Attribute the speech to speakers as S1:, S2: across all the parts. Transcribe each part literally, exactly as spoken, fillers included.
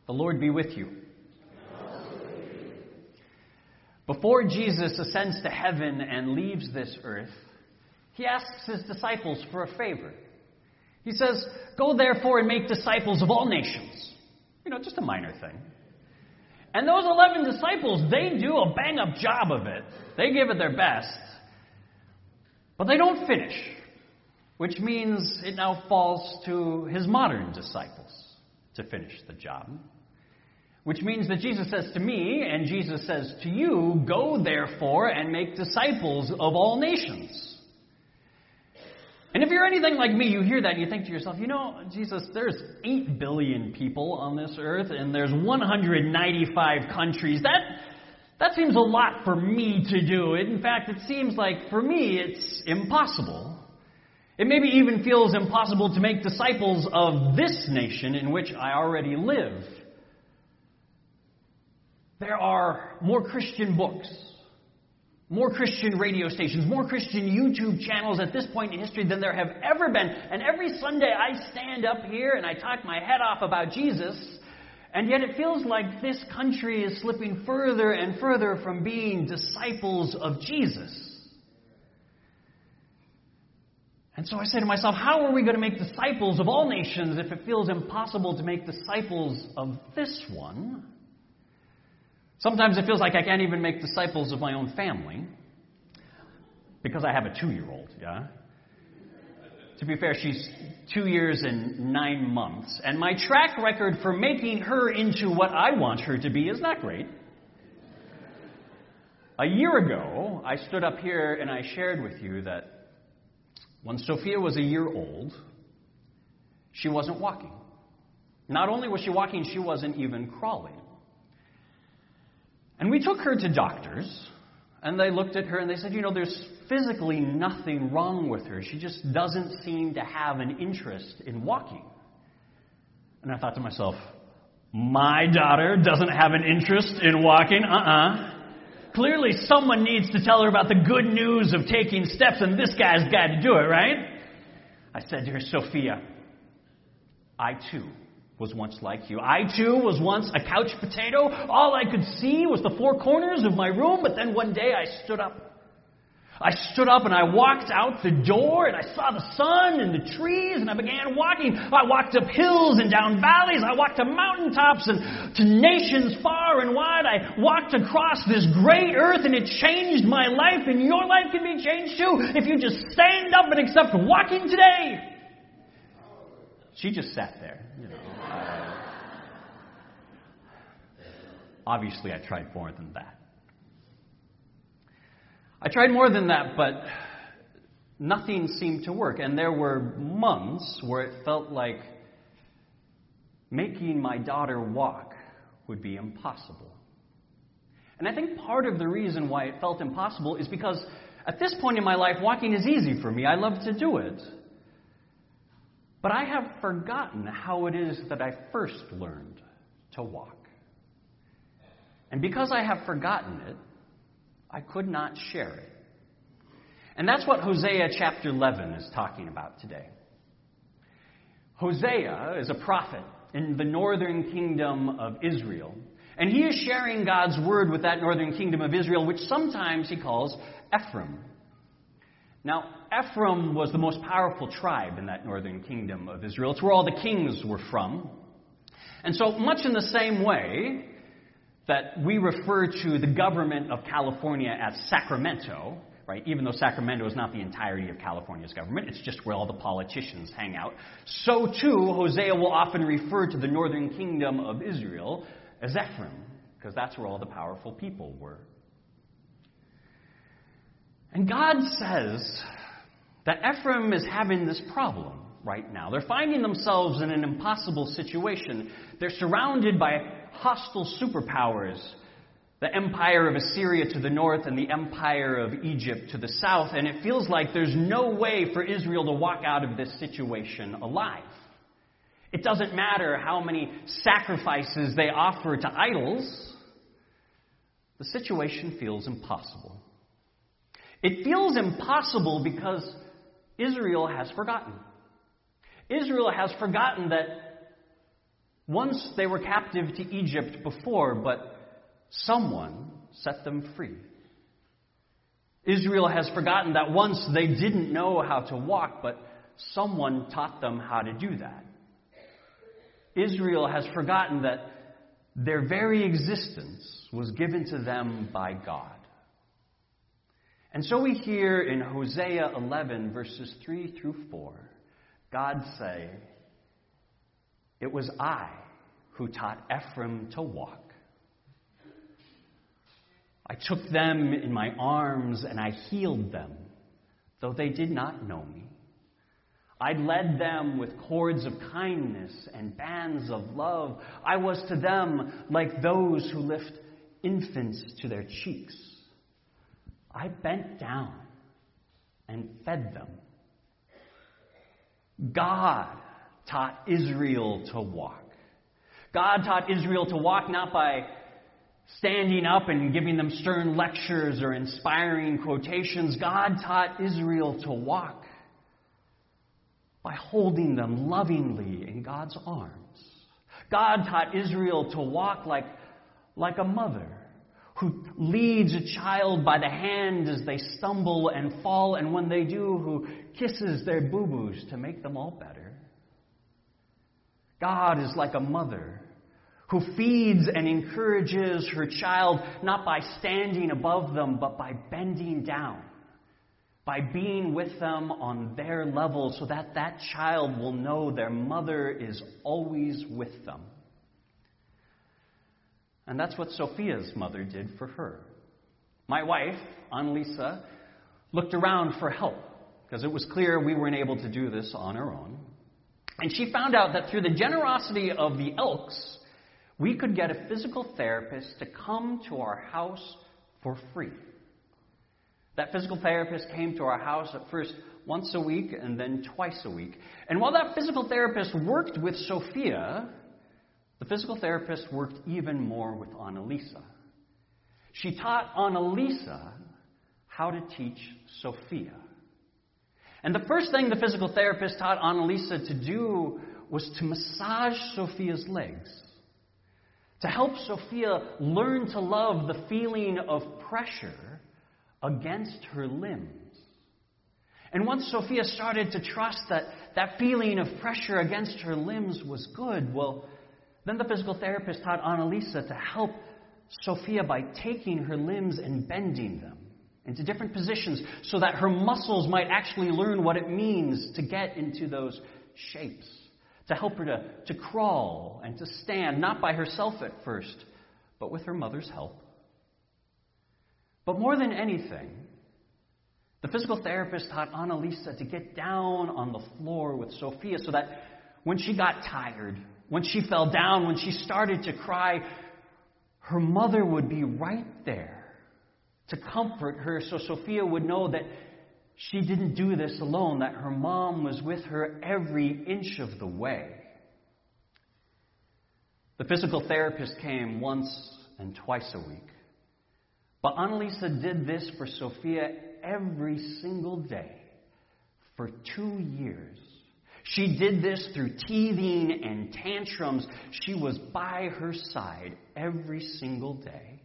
S1: The Lord be with you. Before Jesus ascends to heaven and leaves this earth, he asks his disciples for a favor. He says, "Go therefore and make disciples of all nations." You know, just a minor thing. And those eleven disciples, they do a bang-up job of it. They give it their best. But they don't finish, which means it now falls to his modern disciples to finish the job. Which means that Jesus says to me, and Jesus says to you, "Go therefore and make disciples of all nations." And if you're anything like me, you hear that and you think to yourself, you know, Jesus, there's eight billion people on this earth and there's one hundred ninety-five countries. That, that seems a lot for me to do. In fact, it seems like for me it's impossible. It maybe even feels impossible to make disciples of this nation in which I already live. There are more Christian books, more Christian radio stations, more Christian YouTube channels at this point in history than there have ever been. And every Sunday I stand up here and I talk my head off about Jesus, and yet it feels like this country is slipping further and further from being disciples of Jesus. And so I say to myself, how are we going to make disciples of all nations if it feels impossible to make disciples of this one? Sometimes it feels like I can't even make disciples of my own family because I have a two-year-old, yeah? To be fair, she's two years and nine months, and my track record for making her into what I want her to be is not great. A year ago, I stood up here and I shared with you that when Sophia was a year old, she wasn't walking. Not only was she walking, she wasn't even crawling. And we took her to doctors, and they looked at her and they said, you know, there's physically nothing wrong with her. She just doesn't seem to have an interest in walking. And I thought to myself, my daughter doesn't have an interest in walking? Uh-uh. Clearly someone needs to tell her about the good news of taking steps, and this guy's got to do it, right? I said to her, Sophia, I too was once like you. I too was once a couch potato. All I could see was the four corners of my room, but then one day I stood up. I stood up and I walked out the door and I saw the sun and the trees and I began walking. I walked up hills and down valleys. I walked to mountaintops and to nations far and wide. I walked across this great earth and it changed my life, and your life can be changed too if you just stand up and accept walking today. She just sat there, you know. Uh, obviously, I tried more than that. I tried more than that, but nothing seemed to work. And there were months where it felt like making my daughter walk would be impossible. And I think part of the reason why it felt impossible is because at this point in my life, walking is easy for me. I love to do it. But I have forgotten how it is that I first learned to walk. And because I have forgotten it, I could not share it. And that's what Hosea chapter eleven is talking about today. Hosea is a prophet in the northern kingdom of Israel. And he is sharing God's word with that northern kingdom of Israel, which sometimes he calls Ephraim. Now, Ephraim was the most powerful tribe in that northern kingdom of Israel. It's where all the kings were from. And so, much in the same way that we refer to the government of California as Sacramento, right? Even though Sacramento is not the entirety of California's government, it's just where all the politicians hang out. So, too, Hosea will often refer to the northern kingdom of Israel as Ephraim, because that's where all the powerful people were. And God says that Ephraim is having this problem right now. They're finding themselves in an impossible situation. They're surrounded by hostile superpowers, the empire of Assyria to the north and the empire of Egypt to the south, and it feels like there's no way for Israel to walk out of this situation alive. It doesn't matter how many sacrifices they offer to idols. The situation feels impossible. It feels impossible because Israel has forgotten. Israel has forgotten that Once they were captive to Egypt before, but someone set them free. Israel has forgotten that once they didn't know how to walk, but someone taught them how to do that. Israel has forgotten that their very existence was given to them by God. And so we hear in Hosea eleven, verses three through four, God say, "It was I who taught Ephraim to walk. I took them in my arms and I healed them, though they did not know me. I led them with cords of kindness and bands of love. I was to them like those who lift infants to their cheeks. I bent down and fed them." God taught Israel to walk. God taught Israel to walk not by standing up and giving them stern lectures or inspiring quotations. God taught Israel to walk by holding them lovingly in God's arms. God taught Israel to walk like, like a mother who leads a child by the hand as they stumble and fall, and when they do, who kisses their boo-boos to make them all better. God is like a mother who feeds and encourages her child not by standing above them, but by bending down, by being with them on their level so that that child will know their mother is always with them. And that's what Sophia's mother did for her. My wife, Annalisa, looked around for help because it was clear we weren't able to do this on our own. And she found out that through the generosity of the Elks, we could get a physical therapist to come to our house for free. That physical therapist came to our house at first once a week and then twice a week. And while that physical therapist worked with Sophia, the physical therapist worked even more with Annalisa. She taught Annalisa how to teach Sophia. And the first thing the physical therapist taught Annalisa to do was to massage Sophia's legs, to help Sophia learn to love the feeling of pressure against her limbs. And once Sophia started to trust that that feeling of pressure against her limbs was good, well, then the physical therapist taught Annalisa to help Sophia by taking her limbs and bending them into different positions so that her muscles might actually learn what it means to get into those shapes, to help her to, to crawl and to stand, not by herself at first, but with her mother's help. But more than anything, the physical therapist taught Annalisa to get down on the floor with Sophia so that when she got tired, when she fell down, when she started to cry, her mother would be right there to comfort her so Sophia would know that she didn't do this alone, that her mom was with her every inch of the way. The physical therapist came once and twice a week. But Annalisa did this for Sophia every single day for two years. She did this through teething and tantrums. She was by her side every single day.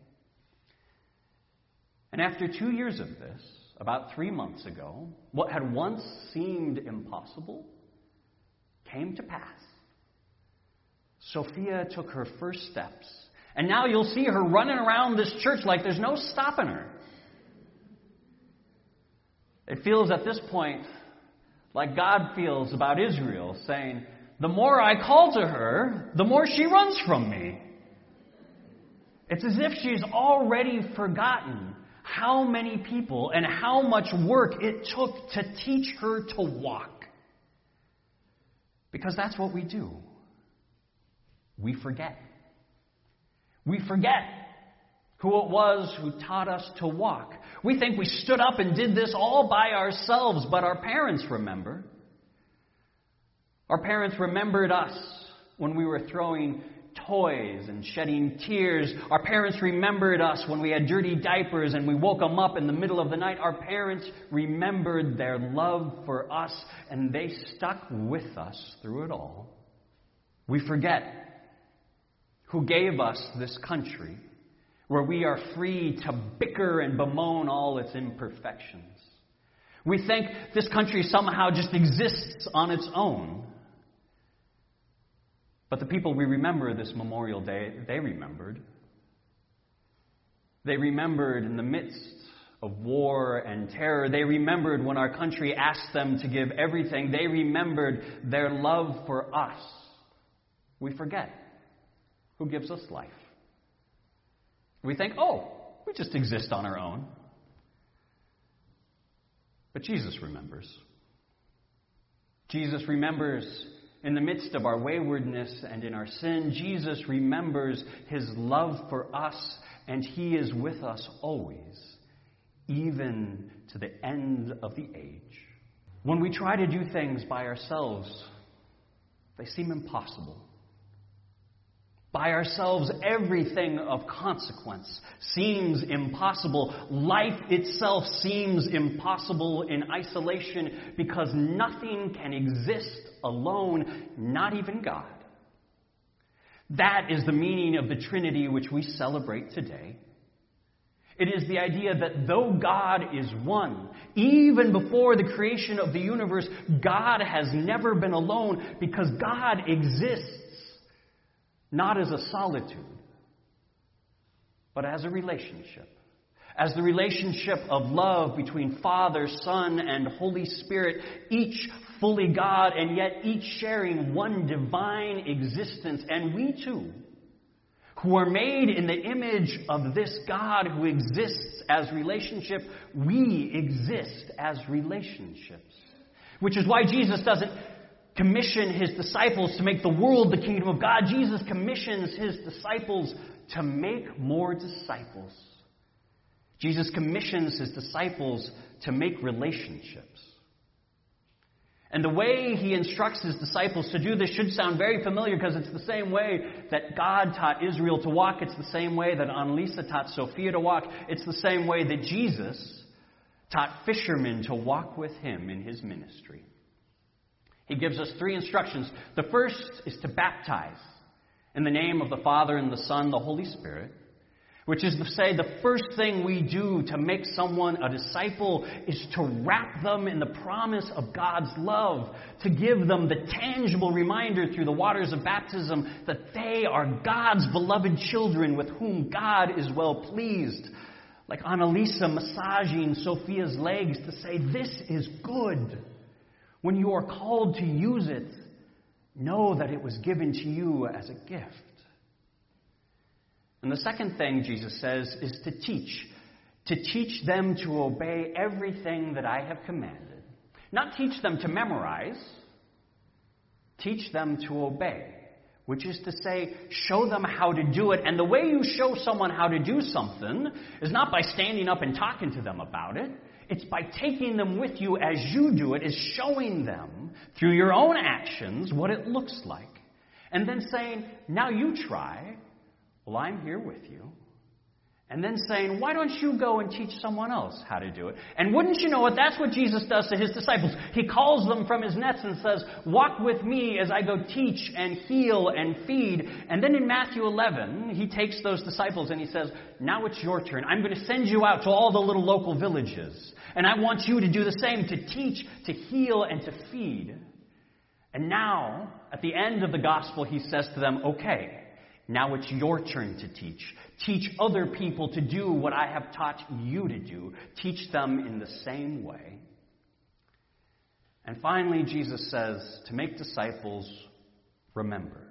S1: And after two years of this, about three months ago, what had once seemed impossible came to pass. Sophia took her first steps. And now you'll see her running around this church like there's no stopping her. It feels at this point like God feels about Israel, saying, the more I call to her, the more she runs from me. It's as if she's already forgotten how many people and how much work it took to teach her to walk. Because that's what we do. We forget. We forget who it was who taught us to walk. We think we stood up and did this all by ourselves, but our parents remember. Our parents remembered us when we were throwing toys and shedding tears. Our parents remembered us when we had dirty diapers and we woke them up in the middle of the night. Our parents remembered their love for us, and they stuck with us through it all. We forget who gave us this country where we are free to bicker and bemoan all its imperfections. We think this country somehow just exists on its own. But the people we remember this Memorial Day, they remembered. They remembered in the midst of war and terror. They remembered when our country asked them to give everything. They remembered their love for us. We forget who gives us life. We think, oh, we just exist on our own. But Jesus remembers. Jesus remembers in the midst of our waywardness and in our sin. Jesus remembers his love for us, and he is with us always, even to the end of the age. When we try to do things by ourselves, they seem impossible. By ourselves, everything of consequence seems impossible. Life itself seems impossible in isolation because nothing can exist alone, not even God. That is the meaning of the Trinity which we celebrate today. It is the idea that though God is one, even before the creation of the universe, God has never been alone because God exists not as a solitude, but as a relationship. As the relationship of love between Father, Son, and Holy Spirit, each fully God and yet each sharing one divine existence. And we too, who are made in the image of this God who exists as relationship, we exist as relationships. Which is why Jesus doesn't commission his disciples to make the world the kingdom of God. Jesus commissions his disciples to make more disciples. Jesus commissions his disciples to make relationships. And the way he instructs his disciples to do this should sound very familiar because it's the same way that God taught Israel to walk. It's the same way that Annalisa taught Sophia to walk. It's the same way that Jesus taught fishermen to walk with him in his ministry. He gives us three instructions. The first is to baptize in the name of the Father and the Son, the Holy Spirit, which is to say the first thing we do to make someone a disciple is to wrap them in the promise of God's love, to give them the tangible reminder through the waters of baptism that they are God's beloved children with whom God is well pleased. Like Annalisa massaging Sophia's legs to say, this is good. When you are called to use it, know that it was given to you as a gift. And the second thing Jesus says is to teach. To teach them to obey everything that I have commanded. Not teach them to memorize. Teach them to obey. Which is to say, show them how to do it. And the way you show someone how to do something is not by standing up and talking to them about it. It's by taking them with you as you do it, is showing them through your own actions what it looks like. And then saying, now you try. Well, I'm here with you. And then saying, why don't you go and teach someone else how to do it? And wouldn't you know it, that's what Jesus does to his disciples. He calls them from his nets and says, walk with me as I go teach and heal and feed. And then in Matthew eleven, he takes those disciples and he says, now it's your turn. I'm going to send you out to all the little local villages. And I want you to do the same, to teach, to heal, and to feed. And now, at the end of the gospel, he says to them, okay, now it's your turn to teach. Teach other people to do what I have taught you to do. Teach them in the same way. And finally, Jesus says, to make disciples, remember.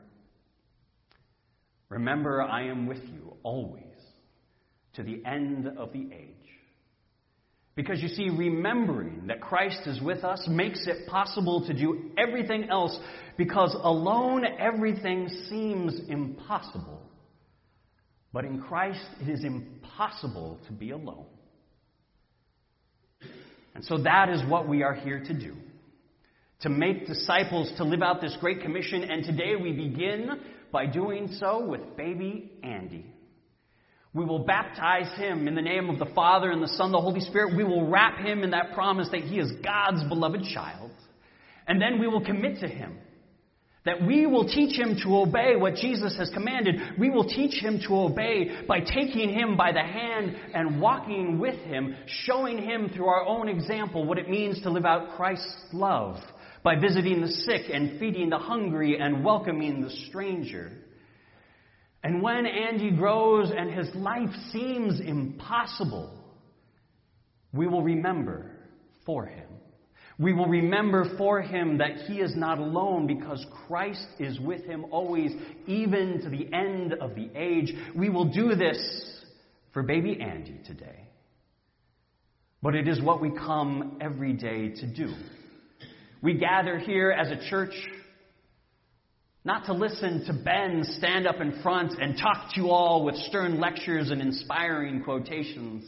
S1: Remember, I am with you always, to the end of the age. Because you see, remembering that Christ is with us makes it possible to do everything else, because alone everything seems impossible. But in Christ it is impossible to be alone. And so that is what we are here to do. To make disciples, to live out this great commission. And today we begin by doing so with baby Andy. We will baptize him in the name of the Father and the Son, the Holy Spirit. We will wrap him in that promise that he is God's beloved child. And then we will commit to him That we will teach him to obey what Jesus has commanded. We will teach him to obey by taking him by the hand and walking with him, showing him through our own example what it means to live out Christ's love, by visiting the sick and feeding the hungry and welcoming the stranger. And when Andy grows and his life seems impossible, we will remember for him. We will remember for him that he is not alone because Christ is with him always, even to the end of the age. We will do this for baby Andy today. But it is what we come every day to do. We gather here as a church not to listen to Ben stand up in front and talk to you all with stern lectures and inspiring quotations.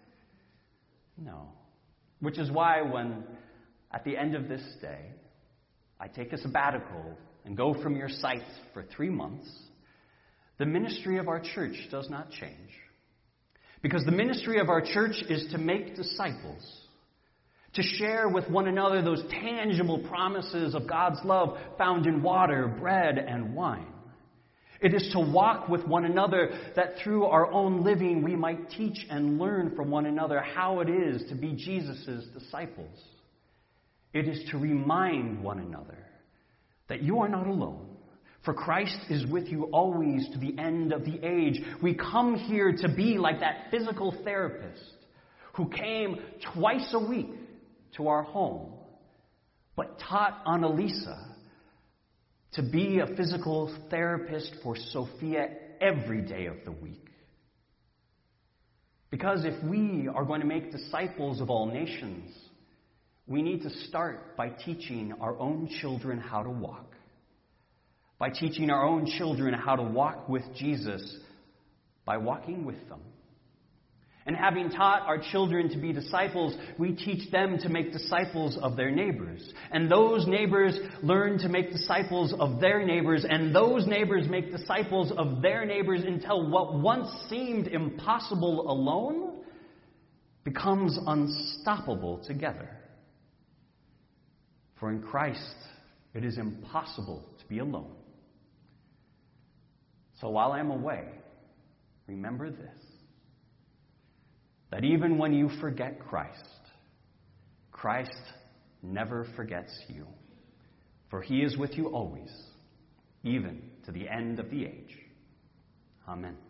S1: No. Which is why when at the end of this day, I take a sabbatical and go from your sight for three months, the ministry of our church does not change. Because the ministry of our church is to make disciples, to share with one another those tangible promises of God's love found in water, bread, and wine. It is to walk with one another that through our own living we might teach and learn from one another how it is to be Jesus' disciples. It is to remind one another that you are not alone, for Christ is with you always to the end of the age. We come here to be like that physical therapist who came twice a week to our home, but taught Annalisa to be a physical therapist for Sophia every day of the week. Because if we are going to make disciples of all nations, we need to start by teaching our own children how to walk. By teaching our own children how to walk with Jesus, by walking with them. And having taught our children to be disciples, we teach them to make disciples of their neighbors. And those neighbors learn to make disciples of their neighbors. And those neighbors make disciples of their neighbors until what once seemed impossible alone becomes unstoppable together. For in Christ, it is impossible to be alone. So while I'm away, remember this. That even when you forget Christ, Christ never forgets you. For he is with you always, even to the end of the age. Amen.